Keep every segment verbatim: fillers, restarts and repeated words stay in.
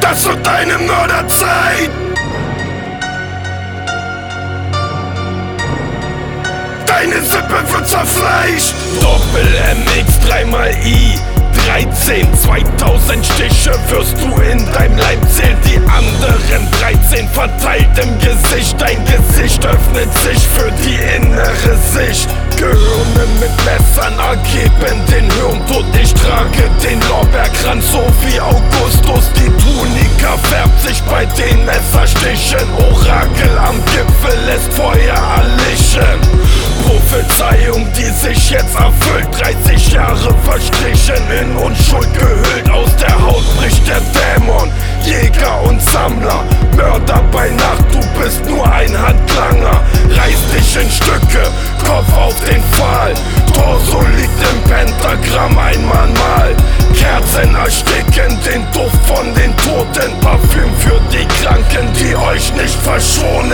Das wird deine Mörderzeit. Deine Sippe wird zerfleischt. Doppel-M X, dreimal I, dreizehn, zweitausend Stiche wirst du in deinem Leib zählen. Die anderen dreizehn verteilt im Gesicht. Dein Gesicht öffnet sich für die innere Sicht. Gehirne mit Messern ergeben den Hirntod. Ich trage den Lorbeerkranz, so wie Augustus. Die Tunika färbt sich bei den Messerstichen. Orakel am Gipfel lässt Feuer erlichen. Prophezeiung, die sich jetzt erfüllt. dreißig Jahre verstrichen, in Unschuld gehüllt. Aus der Haut bricht der Dämon. Jäger und Sammler, Mörder bei Nacht. Du bist nur ein Handlanger. Reiß dich in Stücke, Kopf auf den Pfahl. Torso liegt im Pentagramm ein Mahnmal. Kerzen ersticken den Duft von den Toten. Parfüm für die Kranken, die euch nicht verschonen.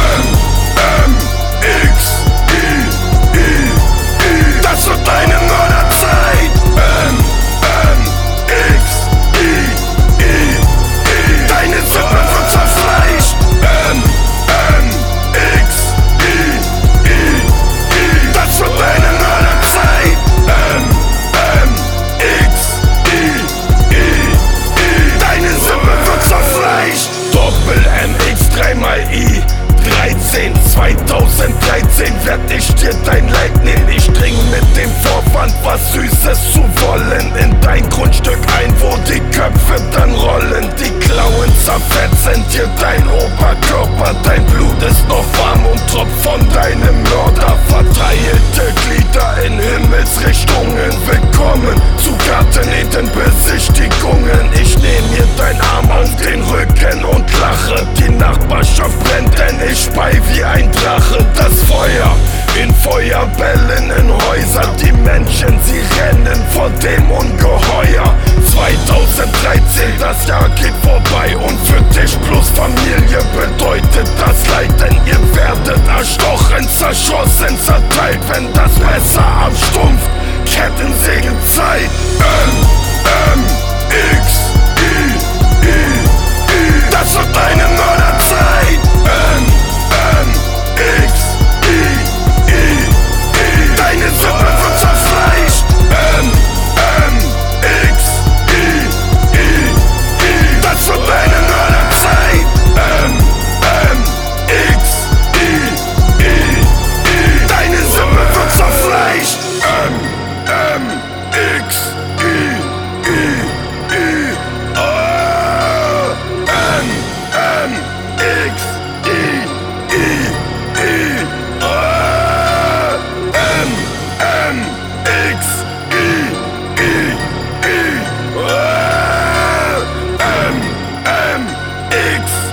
M, M, X, I, I, I. Das wird deine Mörderzeit. M, M, X, I, I, I. Deine Sippe wird zerfleischt. M, M, X, I, I, I. Das wird deine Mörderzeit. M, M, X, I, I, I. Deine Sippe wird zerfleischt. Doppel-M X, dreimal I, dreizehn, zweitausenddreizehn werd ich dir dein Leid nehmen. Ich dring mit dem Vorwand, was Süßes zu wollen, in dein Grundstück ein, wo die Köpfe dann rollen. Die Klauen zerfetzen dir dein Oberkörper. Dein Blut ist noch warm und tropft von deinem Mörder. Verteilte Glieder in Himmelsrichtungen. Willkommen zu Garteneden-Besichtigungen. Ich nehm mir dein Arm auf den Rücken und lache. Die Nachbarschaft brennt, denn ich spei wie ein Drache. Das Feuer in Feuerbällen in Häusern. Die Menschen, sie rennen vor dem Ungeheuer. zweitausenddreizehn, das Jahr geht vorbei. Und für dich plus Familie bedeutet das Leid. Denn ihr werdet erstochen, zerschossen, zerteilt. Wenn das Messer abstumpft, Kettensägenzeit. M, M, X, I, I, I. Das wird deine Mörderzeit. M, M, X, I, I, I. Deine Sippe wird zerfleischt. M, M, X, I, I, I. Das wird deine Mörderzeit. M, M, X, I, I, I. Deine Sippe wird zerfleischt. M, M, X, I, I, I. Oh, M, M, X, I, I, I. Oh, M, M, X, I, I, I. Oh, M, M, X.